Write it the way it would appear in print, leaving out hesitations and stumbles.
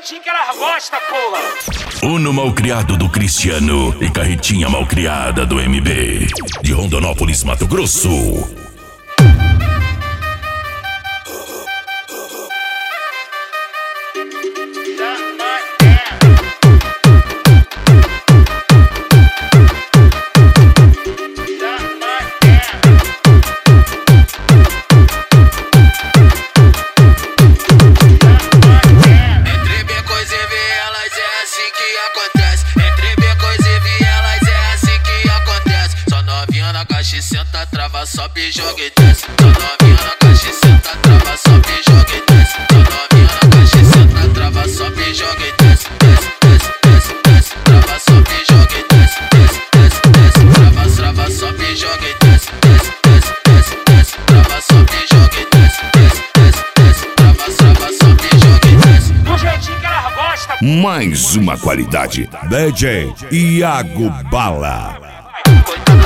jeitinho que elas gostam, porra. Uno malcriado do Cristiano e Carretinha malcriada do MB. De Rondonópolis, Mato Grosso. Senta, trava, sobe, joga e desce. Tô novinha na caixa, senta, trava, sobe, joga e desce. Tô novinha na caixa, senta, trava, sobe, joga e desce. Desce, desce, desce, desce. Trava, sobe, joga e desce. Desce, desce, desce. Trava, trava, sobe, joga e desce. Desce, desce, desce, desce. Trava, sobe, joga e desce. Desce, desce, desce. Trava, trava, sobe, joga e desce. Do jeitinho que elas gostam. Mais uma qualidade. DJ Iago Bala. Coitado